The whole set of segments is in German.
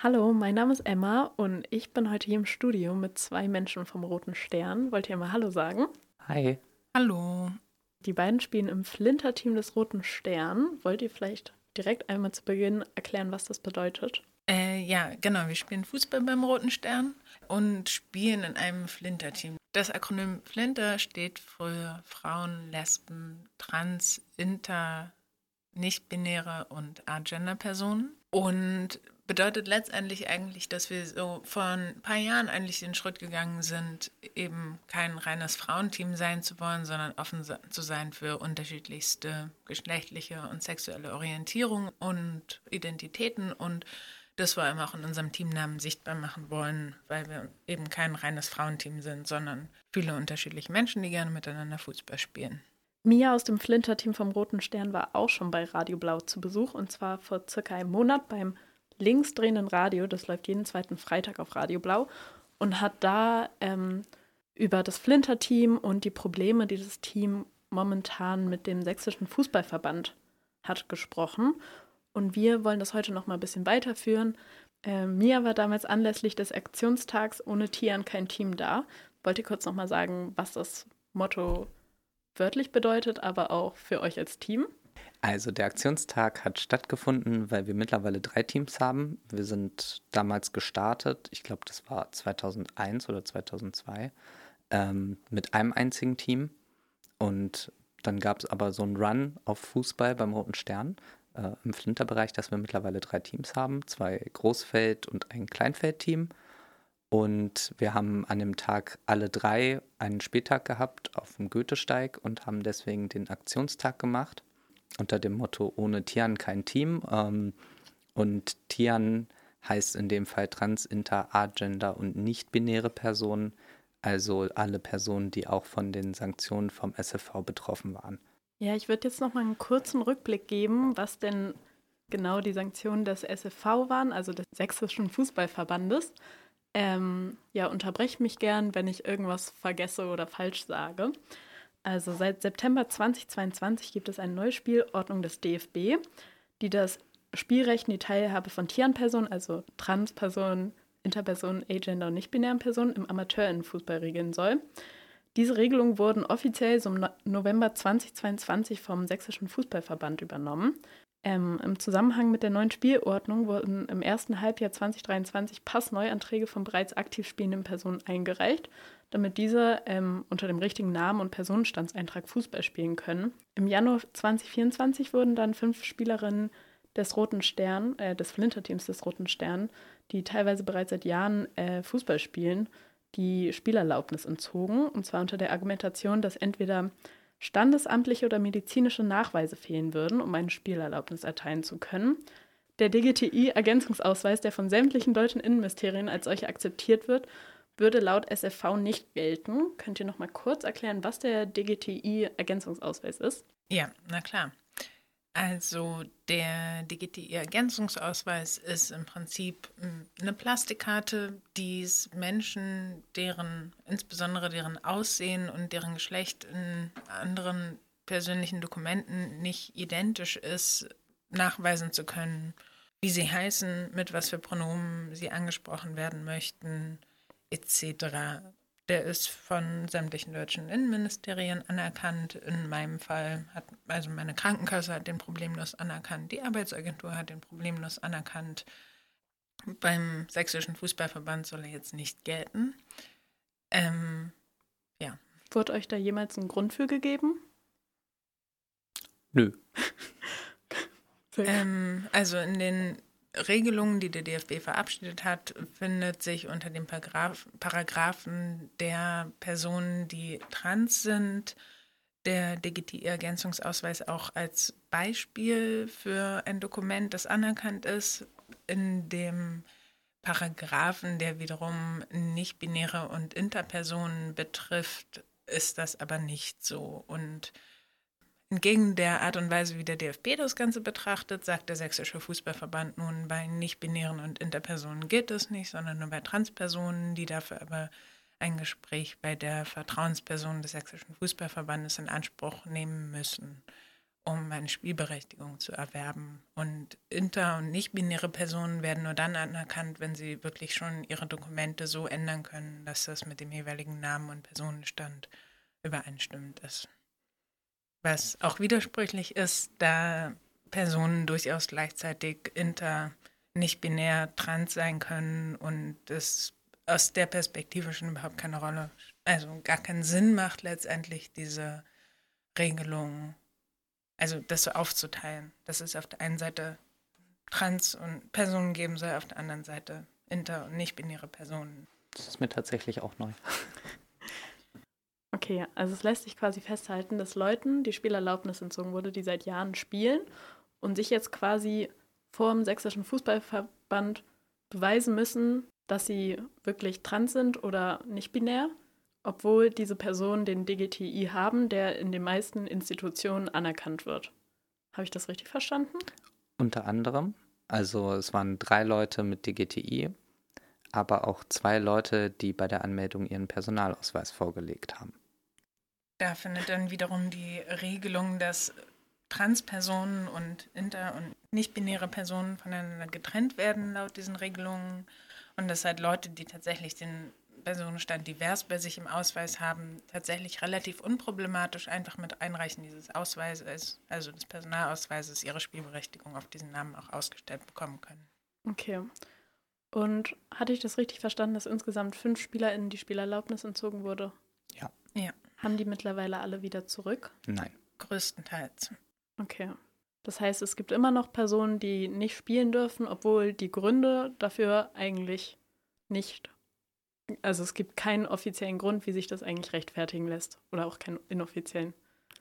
Hallo, mein Name ist Emma und ich bin heute hier im Studio mit zwei Menschen vom Roten Stern. Wollt ihr mal Hallo sagen? Hi. Hallo. Die beiden spielen im Flinter-Team des Roten Stern. Wollt ihr vielleicht direkt einmal zu Beginn erklären, was das bedeutet? Ja, genau. Wir spielen Fußball beim Roten Stern und spielen in einem Flinter-Team. Das Akronym Flinter steht für Frauen, Lesben, Trans, Inter, nicht-binäre und Agender-Personen und bedeutet letztendlich eigentlich, dass wir so vor ein paar Jahren eigentlich den Schritt gegangen sind, eben kein reines Frauenteam sein zu wollen, sondern offen zu sein für unterschiedlichste geschlechtliche und sexuelle Orientierung und Identitäten und das vor allem auch in unserem Teamnamen sichtbar machen wollen, weil wir eben kein reines Frauenteam sind, sondern viele unterschiedliche Menschen, die gerne miteinander Fußball spielen. Mia aus dem Flinter-Team vom Roten Stern war auch schon bei Radio Blau zu Besuch und zwar vor circa einem Monat beim linksdrehenden Radio. Das läuft jeden zweiten Freitag auf Radio Blau und hat da über das Flinter-Team und die Probleme, die das Team momentan mit dem Sächsischen Fußballverband hat, gesprochen. Und wir wollen das heute noch mal ein bisschen weiterführen. Mia war damals anlässlich des Aktionstags ohne Tian kein Team da. Wollt ihr kurz noch mal sagen, was das Motto wörtlich bedeutet, aber auch für euch als Team? Also der Aktionstag hat stattgefunden, weil wir mittlerweile 3 Teams haben. Wir sind damals gestartet, ich glaube, das war 2001 oder 2002, mit einem einzigen Team. Und dann gab es aber so einen Run auf Fußball beim Roten Stern im Flinterbereich, dass wir mittlerweile 3 Teams haben, 2 Großfeld- und ein Kleinfeldteam. Und wir haben an dem Tag alle 3 einen Spieltag gehabt auf dem Goethesteig und haben deswegen den Aktionstag gemacht unter dem Motto ohne Tian kein Team. Und Tian heißt in dem Fall Trans, Inter, Agender und nicht-binäre Personen, also alle Personen, die auch von den Sanktionen vom SFV betroffen waren. Ja, ich würde jetzt noch mal einen kurzen Rückblick geben, was denn genau die Sanktionen des SFV waren, also des Sächsischen Fußballverbandes. Ja, unterbreche mich gern, wenn ich irgendwas vergesse oder falsch sage. Also seit September 2022 gibt es eine neue Spielordnung des DFB, die das Spielrecht und die Teilhabe von Tian-Personen, also Trans-Personen, Interpersonen, Agender und nicht-binären Personen im Amateurinnenfußball regeln soll. Diese Regelungen wurden offiziell so im November 2022 vom Sächsischen Fußballverband übernommen. Im Zusammenhang mit der neuen Spielordnung wurden im ersten Halbjahr 2023 Passneuanträge von bereits aktiv spielenden Personen eingereicht, damit diese unter dem richtigen Namen und Personenstandseintrag Fußball spielen können. Im Januar 2024 wurden dann 5 Spielerinnen des Roten Stern, des Flinter-Teams des Roten Stern, die teilweise bereits seit Jahren Fußball spielen, die Spielerlaubnis entzogen, und zwar unter der Argumentation, dass entweder standesamtliche oder medizinische Nachweise fehlen würden, um eine Spielerlaubnis erteilen zu können. Der DGTI-Ergänzungsausweis, der von sämtlichen deutschen Innenministerien als solcher akzeptiert wird, würde laut SFV nicht gelten. Könnt ihr noch mal kurz erklären, was der DGTI-Ergänzungsausweis ist? Ja, na klar. Also der DGTI-Ergänzungsausweis ist im Prinzip eine Plastikkarte, die es Menschen, insbesondere deren Aussehen und deren Geschlecht in anderen persönlichen Dokumenten nicht identisch ist, nachweisen zu können, wie sie heißen, mit was für Pronomen sie angesprochen werden möchten, etc. Der ist von sämtlichen deutschen Innenministerien anerkannt. In meinem Fall hat, also meine Krankenkasse hat den problemlos anerkannt, die Arbeitsagentur hat den problemlos anerkannt. Beim Sächsischen Fußballverband soll er jetzt nicht gelten. Ja. Wurde euch da jemals ein Grund für gegeben? Nö. Also in den Regelungen, die der DFB verabschiedet hat, findet sich unter den Paragraphen der Personen, die trans sind, der DGTI-Ergänzungsausweis auch als Beispiel für ein Dokument, das anerkannt ist. In dem Paragraphen, der wiederum nicht-binäre und Interpersonen betrifft, ist das aber nicht so. Und entgegen der Art und Weise, wie der DFB das Ganze betrachtet, sagt der Sächsische Fußballverband nun, bei nicht-binären und Interpersonen geht es nicht, sondern nur bei Transpersonen, die dafür aber ein Gespräch bei der Vertrauensperson des Sächsischen Fußballverbandes in Anspruch nehmen müssen. um eine Spielberechtigung zu erwerben. Und inter- und nicht-binäre Personen werden nur dann anerkannt, wenn sie wirklich schon ihre Dokumente so ändern können, dass das mit dem jeweiligen Namen und Personenstand übereinstimmt ist. Was auch widersprüchlich ist, da Personen durchaus gleichzeitig inter, nicht-binär, trans sein können und es aus der Perspektive schon überhaupt keine Rolle, also gar keinen Sinn macht letztendlich diese Regelung, also das so aufzuteilen, dass es auf der einen Seite Trans- und Personen geben soll, auf der anderen Seite inter- und nicht-binäre Personen. Das ist mir tatsächlich auch neu. Okay, also es lässt sich quasi festhalten, dass Leuten die Spielerlaubnis entzogen wurde, die seit Jahren spielen und sich jetzt quasi vor dem Sächsischen Fußballverband beweisen müssen, dass sie wirklich trans sind oder nicht binär, obwohl diese Personen den DGTI haben, der in den meisten Institutionen anerkannt wird. Habe ich das richtig verstanden? Unter anderem, also es waren 3 Leute mit DGTI, aber auch 2 Leute, die bei der Anmeldung ihren Personalausweis vorgelegt haben. Da findet dann wiederum die Regelung, dass Transpersonen und inter- und nicht-binäre Personen voneinander getrennt werden laut diesen Regelungen und dass halt Leute, die tatsächlich den Personenstand divers bei sich im Ausweis haben, tatsächlich relativ unproblematisch einfach mit Einreichen dieses Ausweises, also des Personalausweises, ihre Spielberechtigung auf diesen Namen auch ausgestellt bekommen können. Okay. Und hatte ich das richtig verstanden, dass insgesamt 5 SpielerInnen die Spielerlaubnis entzogen wurde? Ja. Ja, Haben die mittlerweile alle wieder zurück? Nein. größtenteils. Okay. Das heißt, es gibt immer noch Personen, die nicht spielen dürfen, obwohl die Gründe dafür eigentlich nicht. Also es gibt keinen offiziellen Grund, wie sich das eigentlich rechtfertigen lässt. Oder auch keinen inoffiziellen.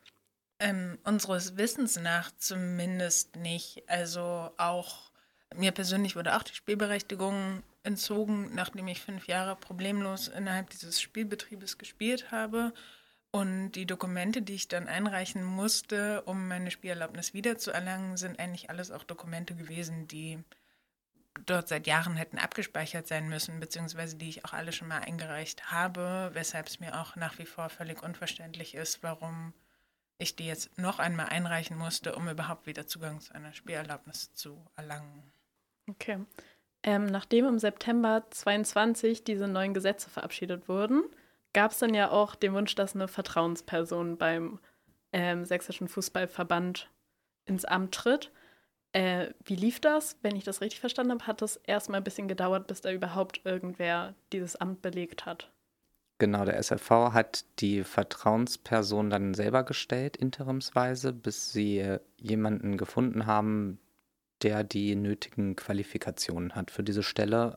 Unseres Wissens nach zumindest nicht. Also auch mir persönlich wurde auch die Spielberechtigung entzogen, nachdem ich 5 Jahre problemlos innerhalb dieses Spielbetriebes gespielt habe. Und die Dokumente, die ich dann einreichen musste, um meine Spielerlaubnis wiederzuerlangen, sind eigentlich alles auch Dokumente gewesen, die dort seit Jahren hätten abgespeichert sein müssen, beziehungsweise die ich auch alle schon mal eingereicht habe, weshalb es mir auch nach wie vor völlig unverständlich ist, warum ich die jetzt noch einmal einreichen musste, um überhaupt wieder Zugang zu einer Spielerlaubnis zu erlangen. Okay. Nachdem im September 22 diese neuen Gesetze verabschiedet wurden, gab es dann ja auch den Wunsch, dass eine Vertrauensperson beim Sächsischen Fußballverband ins Amt tritt. Wie lief das? Wenn ich das richtig verstanden habe, hat es erstmal ein bisschen gedauert, bis da überhaupt irgendwer dieses Amt belegt hat. Genau, der SFV hat die Vertrauensperson dann selber gestellt, interimsweise, bis sie jemanden gefunden haben, der die nötigen Qualifikationen hat für diese Stelle.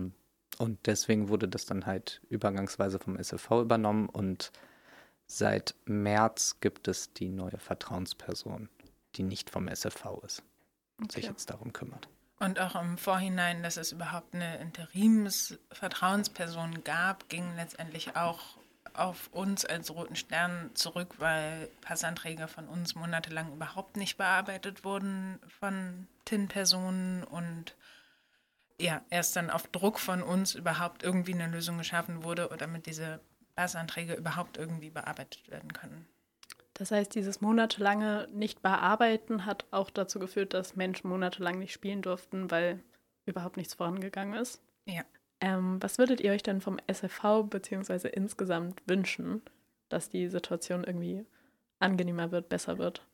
Und deswegen wurde das dann halt übergangsweise vom SFV übernommen und seit März gibt es die neue Vertrauensperson, die nicht vom SFV ist und sich jetzt darum kümmert. Und auch im Vorhinein, dass es überhaupt eine Interims-Vertrauensperson gab, ging letztendlich auch auf uns als Roten Stern zurück, weil Passanträge von uns monatelang überhaupt nicht bearbeitet wurden von TIN-Personen und ja, erst dann auf Druck von uns überhaupt irgendwie eine Lösung geschaffen wurde, damit diese Passanträge überhaupt irgendwie bearbeitet werden können. Das heißt, dieses monatelange Nicht-Bearbeiten hat auch dazu geführt, dass Menschen monatelang nicht spielen durften, weil überhaupt nichts vorangegangen ist. Ja. Was würdet ihr euch denn vom SFV bzw. insgesamt wünschen, dass die Situation irgendwie angenehmer wird, besser wird?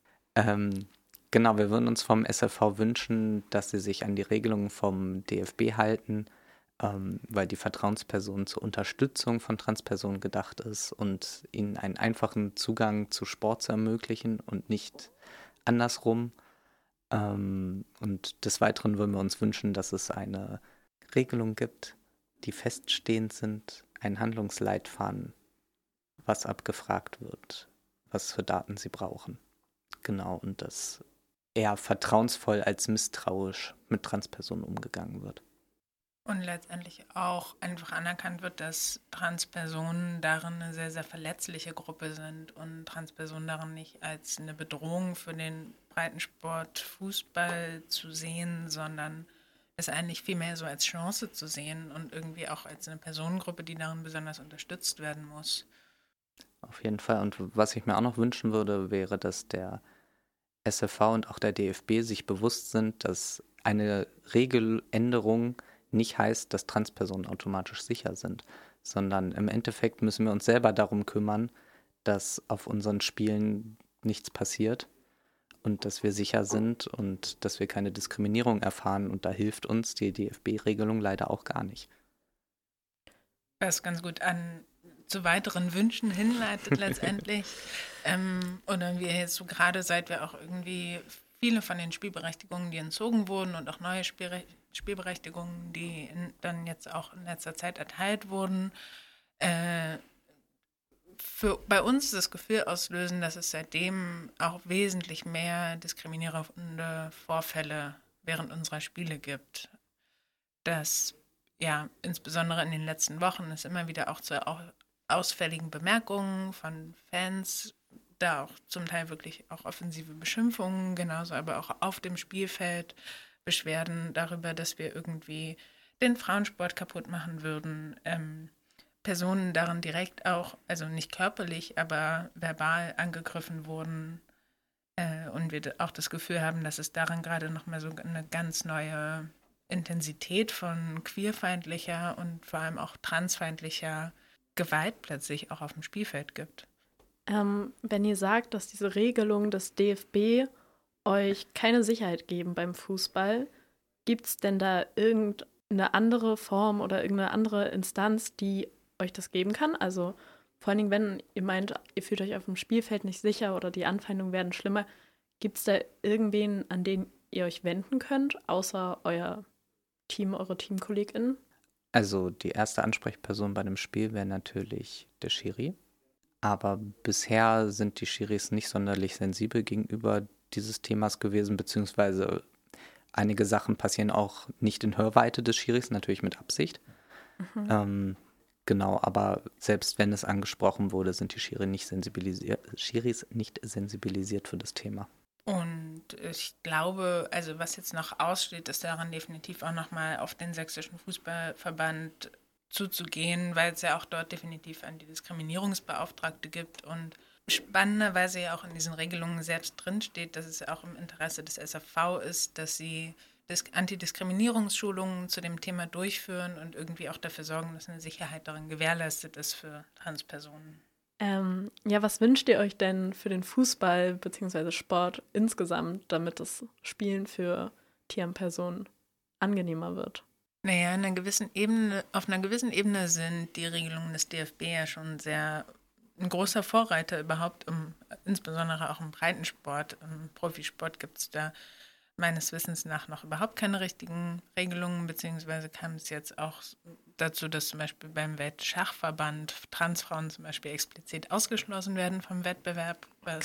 Genau, wir würden uns vom SFV wünschen, dass sie sich an die Regelungen vom DFB halten, weil die Vertrauensperson zur Unterstützung von Transpersonen gedacht ist und ihnen einen einfachen Zugang zu Sport zu ermöglichen und nicht andersrum. Und des Weiteren würden wir uns wünschen, dass es eine Regelung gibt, die feststehend sind, ein Handlungsleitfaden, was abgefragt wird, was für Daten sie brauchen. Genau, und dass eher vertrauensvoll als misstrauisch mit Transpersonen umgegangen wird. Und letztendlich auch einfach anerkannt wird, dass Transpersonen darin eine sehr, sehr verletzliche Gruppe sind und Transpersonen darin nicht als eine Bedrohung für den Breitensport Fußball zu sehen, sondern es eigentlich vielmehr so als Chance zu sehen und irgendwie auch als eine Personengruppe, die darin besonders unterstützt werden muss. Auf jeden Fall. Und was ich mir auch noch wünschen würde, wäre, dass der SFV und auch der DFB sich bewusst sind, dass eine Regeländerung nicht heißt, dass Transpersonen automatisch sicher sind, sondern im Endeffekt müssen wir uns selber darum kümmern, dass auf unseren Spielen nichts passiert und dass wir sicher sind und dass wir keine Diskriminierung erfahren. Und da hilft uns die DFB-Regelung leider auch gar nicht. Was ganz gut zu weiteren Wünschen hinleitet letztendlich. Oder wir jetzt so gerade, seit wir auch irgendwie viele von den Spielberechtigungen, die entzogen wurden und auch neue Spielberechtigungen, die dann jetzt auch in letzter Zeit erteilt wurden, bei uns das Gefühl auslösen, dass es seitdem auch wesentlich mehr diskriminierende Vorfälle während unserer Spiele gibt. Dass ja insbesondere in den letzten Wochen es immer wieder auch zu ausfälligen Bemerkungen von Fans, da auch zum Teil wirklich auch offensive Beschimpfungen, genauso aber auch auf dem Spielfeld Beschwerden darüber, dass wir irgendwie den Frauensport kaputt machen würden. Personen darin direkt auch, also nicht körperlich, aber verbal angegriffen wurden. Und wir auch das Gefühl haben, dass es daran gerade nochmal so eine ganz neue Intensität von queerfeindlicher und vor allem auch transfeindlicher Gewalt plötzlich auch auf dem Spielfeld gibt. Wenn ihr sagt, dass diese Regelungen des DFB euch keine Sicherheit geben beim Fußball, gibt es denn da irgendeine andere Form oder irgendeine andere Instanz, die euch das geben kann? Also vor allen Dingen, wenn ihr meint, ihr fühlt euch auf dem Spielfeld nicht sicher oder die Anfeindungen werden schlimmer, gibt es da irgendwen, an den ihr euch wenden könnt, außer euer Team, eure TeamkollegInnen? Also die erste Ansprechperson bei einem Spiel wäre natürlich der Schiri. Aber bisher sind die Schiris nicht sonderlich sensibel gegenüber dieses Themas gewesen, beziehungsweise einige Sachen passieren auch nicht in Hörweite des Schiris, natürlich mit Absicht. Genau, aber selbst wenn es angesprochen wurde, sind die Schiris nicht sensibilisiert für das Thema. Und ich glaube, also was jetzt noch aussteht, ist daran definitiv auch nochmal auf den Sächsischen Fußballverband zuzugehen, weil es ja auch dort definitiv Antidiskriminierungsbeauftragte gibt und spannenderweise ja auch in diesen Regelungen selbst drinsteht, dass es auch im Interesse des SFV ist, dass sie Antidiskriminierungsschulungen zu dem Thema durchführen und irgendwie auch dafür sorgen, dass eine Sicherheit darin gewährleistet ist für Transpersonen. Ja, was wünscht ihr euch denn für den Fußball bzw. Sport insgesamt, damit das Spielen für TM-Personen angenehmer wird? Naja, auf einer gewissen Ebene sind die Regelungen des DFB ja schon ein großer Vorreiter überhaupt, insbesondere auch im Breitensport. Im Profisport gibt es da meines Wissens nach noch überhaupt keine richtigen Regelungen, beziehungsweise kam es jetzt auch dazu, dass zum Beispiel beim Weltschachverband Transfrauen zum Beispiel explizit ausgeschlossen werden vom Wettbewerb,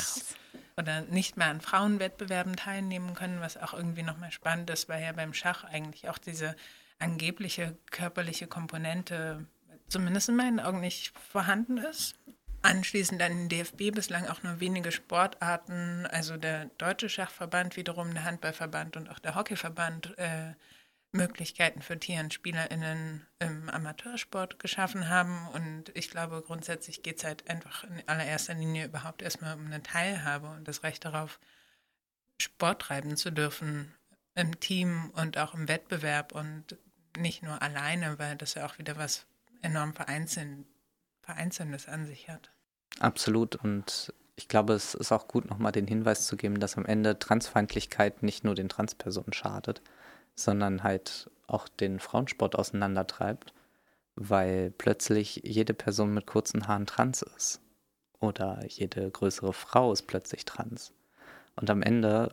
oder nicht mehr an Frauenwettbewerben teilnehmen können, was auch irgendwie nochmal spannend ist, weil ja beim Schach eigentlich auch diese angebliche körperliche Komponente zumindest in meinen Augen nicht vorhanden ist. Anschließend an den DFB bislang auch nur wenige Sportarten, also der Deutsche Schachverband wiederum, der Handballverband und auch der Hockeyverband Möglichkeiten für TN-SpielerInnen im Amateursport geschaffen haben. Und ich glaube, grundsätzlich geht es halt einfach in allererster Linie überhaupt erstmal um eine Teilhabe und das Recht darauf, Sport treiben zu dürfen im Team und auch im Wettbewerb und nicht nur alleine, weil das ja auch wieder was enorm Vereinzelndes an sich hat. Absolut, und ich glaube, es ist auch gut, nochmal den Hinweis zu geben, dass am Ende Transfeindlichkeit nicht nur den Transpersonen schadet, sondern halt auch den Frauensport auseinandertreibt, weil plötzlich jede Person mit kurzen Haaren trans ist oder jede größere Frau ist plötzlich trans. Und am Ende,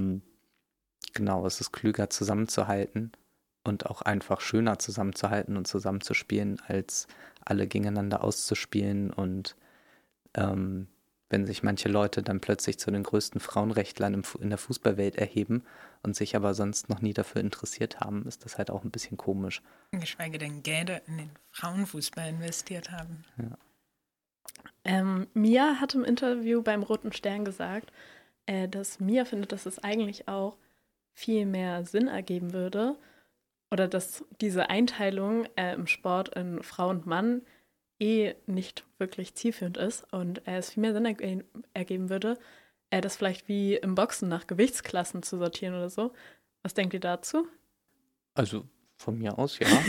ist es klüger zusammenzuhalten und auch einfach schöner zusammenzuhalten und zusammenzuspielen, als alle gegeneinander auszuspielen. Und wenn sich manche Leute dann plötzlich zu den größten Frauenrechtlern in der Fußballwelt erheben und sich aber sonst noch nie dafür interessiert haben, ist das halt auch ein bisschen komisch. Geschweige denn Gelder in den Frauenfußball investiert haben. Ja. Mia hat im Interview beim Roten Stern gesagt, dass Mia findet, dass es eigentlich auch viel mehr Sinn ergeben würde oder dass diese Einteilung im Sport in Frau und Mann nicht wirklich zielführend ist und es viel mehr Sinn ergeben würde, das vielleicht wie im Boxen nach Gewichtsklassen zu sortieren oder so. Was denkt ihr dazu? Also von mir aus, ja.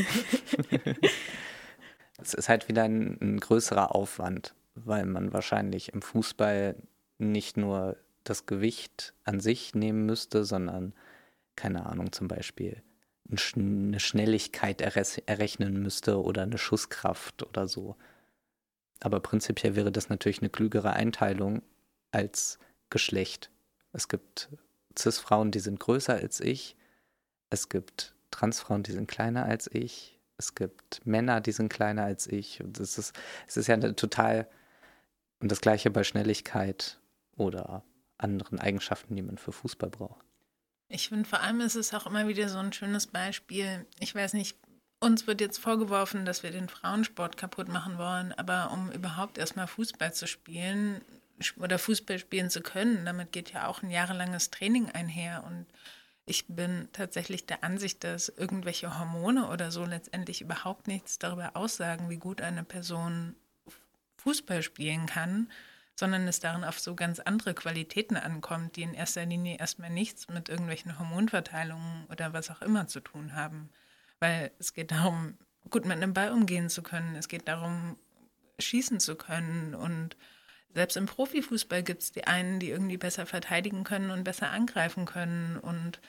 Es ist halt wieder ein größerer Aufwand, weil man wahrscheinlich im Fußball nicht nur das Gewicht an sich nehmen müsste, sondern, keine Ahnung, zum Beispiel eine Schnelligkeit errechnen müsste oder eine Schusskraft oder so. Aber prinzipiell wäre das natürlich eine klügere Einteilung als Geschlecht. Es gibt Cis-Frauen, die sind größer als ich. Es gibt Transfrauen, die sind kleiner als ich. Es gibt Männer, die sind kleiner als ich. Und es ist ja total. Und das Gleiche bei Schnelligkeit oder anderen Eigenschaften, die man für Fußball braucht. Ich finde, vor allem ist es auch immer wieder so ein schönes Beispiel. Ich weiß nicht, uns wird jetzt vorgeworfen, dass wir den Frauensport kaputt machen wollen, aber um überhaupt erstmal Fußball zu spielen oder Fußball spielen zu können, damit geht ja auch ein jahrelanges Training einher. Und ich bin tatsächlich der Ansicht, dass irgendwelche Hormone oder so letztendlich überhaupt nichts darüber aussagen, wie gut eine Person Fußball spielen kann, sondern es darin auf so ganz andere Qualitäten ankommt, die in erster Linie erstmal nichts mit irgendwelchen Hormonverteilungen oder was auch immer zu tun haben. Weil es geht darum, gut mit einem Ball umgehen zu können. Es geht darum, schießen zu können. Und selbst im Profifußball gibt es die einen, die irgendwie besser verteidigen können und besser angreifen können. Und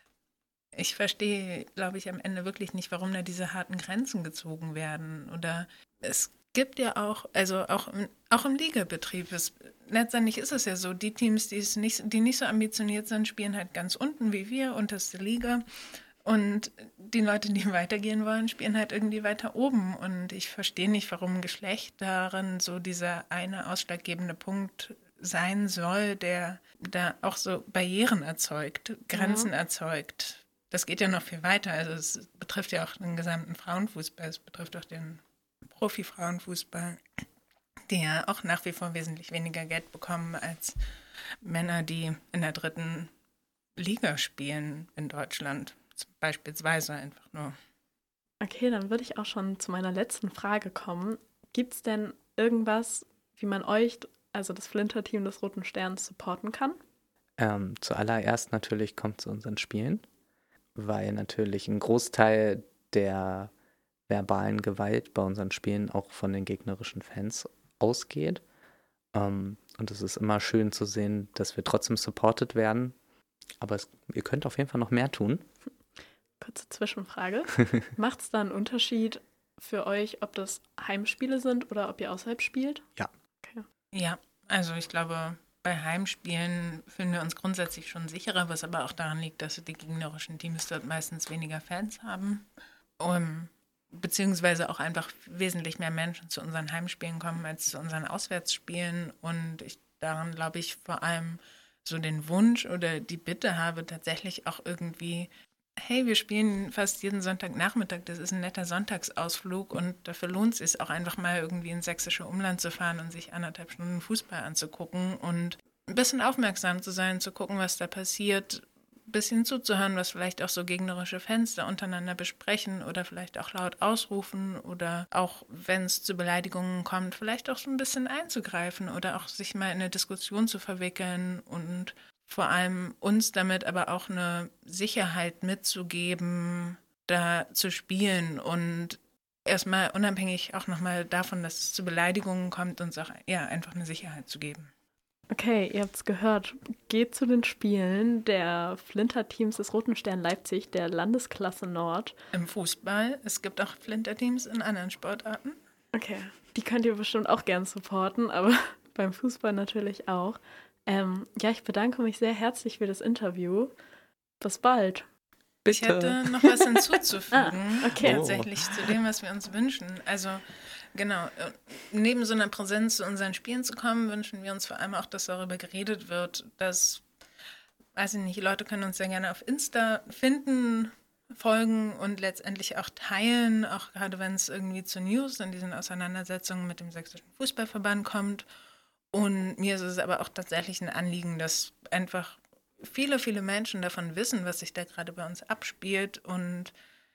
ich verstehe, glaube ich, am Ende wirklich nicht, warum da diese harten Grenzen gezogen werden. Oder es gibt ja auch, also auch im Ligabetrieb, letztendlich ist es ja so, die Teams, die nicht so ambitioniert sind, spielen halt ganz unten wie wir, unterste Liga. Und die Leute, die weitergehen wollen, spielen halt irgendwie weiter oben. Und ich verstehe nicht, warum Geschlecht darin so dieser eine ausschlaggebende Punkt sein soll, der da auch so Barrieren erzeugt, Grenzen erzeugt. Das geht ja noch viel weiter. Also es betrifft ja auch den gesamten Frauenfußball, es betrifft auch den Profi-Frauenfußball, die ja auch nach wie vor wesentlich weniger Geld bekommen als Männer, die in der 3. Liga spielen in Deutschland. Beispielsweise einfach nur. Okay, dann würde ich auch schon zu meiner letzten Frage kommen. Gibt es denn irgendwas, wie man euch, also das Flinter-Team des Roten Sterns, supporten kann? Zuallererst natürlich kommt zu unseren Spielen, weil natürlich ein Großteil der verbalen Gewalt bei unseren Spielen auch von den gegnerischen Fans ausgeht. Und es ist immer schön zu sehen, dass wir trotzdem supported werden. Aber ihr könnt auf jeden Fall noch mehr tun. Kurze Zwischenfrage. Macht es da einen Unterschied für euch, ob das Heimspiele sind oder ob ihr außerhalb spielt? Ja. Okay. Ja, also ich glaube, bei Heimspielen fühlen wir uns grundsätzlich schon sicherer, was aber auch daran liegt, dass die gegnerischen Teams dort meistens weniger Fans haben. Beziehungsweise auch einfach wesentlich mehr Menschen zu unseren Heimspielen kommen als zu unseren Auswärtsspielen. Und ich daran, glaube ich, vor allem so den Wunsch oder die Bitte habe, tatsächlich auch irgendwie, hey, wir spielen fast jeden Sonntagnachmittag, das ist ein netter Sonntagsausflug und dafür lohnt es sich auch einfach mal irgendwie ins sächsische Umland zu fahren und sich 1,5 Stunden Fußball anzugucken und ein bisschen aufmerksam zu sein, zu gucken, was da passiert, ein bisschen zuzuhören, was vielleicht auch so gegnerische Fans da untereinander besprechen oder vielleicht auch laut ausrufen oder auch, wenn es zu Beleidigungen kommt, vielleicht auch so ein bisschen einzugreifen oder auch sich mal in eine Diskussion zu verwickeln und vor allem uns damit aber auch eine Sicherheit mitzugeben, da zu spielen und erstmal unabhängig auch nochmal davon, dass es zu Beleidigungen kommt, uns auch einfach eine Sicherheit zu geben. Okay, ihr habt es gehört. Geht zu den Spielen der Flinter-Teams des Roten Stern Leipzig, der Landesklasse Nord. Im Fußball, es gibt auch Flinter-Teams in anderen Sportarten. Okay, die könnt ihr bestimmt auch gern supporten, aber beim Fußball natürlich auch. Ich bedanke mich sehr herzlich für das Interview. Bis bald. Bitte. Ich hätte noch was hinzuzufügen, okay. tatsächlich zu dem, was wir uns wünschen. Also genau, neben so einer Präsenz zu unseren Spielen zu kommen, wünschen wir uns vor allem auch, dass darüber geredet wird, dass, weiß ich nicht, Leute können uns sehr gerne auf Insta finden, folgen und letztendlich auch teilen, auch gerade wenn es irgendwie zu News in diesen Auseinandersetzungen mit dem Sächsischen Fußballverband kommt. Und mir ist es aber auch tatsächlich ein Anliegen, dass einfach viele, viele Menschen davon wissen, was sich da gerade bei uns abspielt und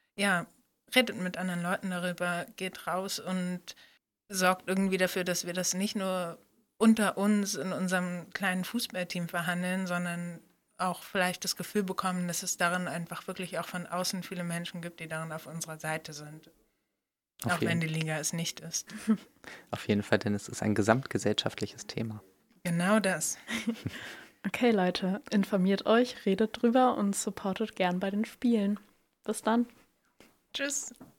redet mit anderen Leuten darüber, geht raus und sorgt irgendwie dafür, dass wir das nicht nur unter uns in unserem kleinen Fußballteam verhandeln, sondern auch vielleicht das Gefühl bekommen, dass es darin einfach wirklich auch von außen viele Menschen gibt, die darin auf unserer Seite sind. Auch wenn die Liga es nicht ist. Auf jeden Fall, denn es ist ein gesamtgesellschaftliches Thema. Genau das. Okay, Leute, informiert euch, redet drüber und supportet gern bei den Spielen. Bis dann. Tschüss.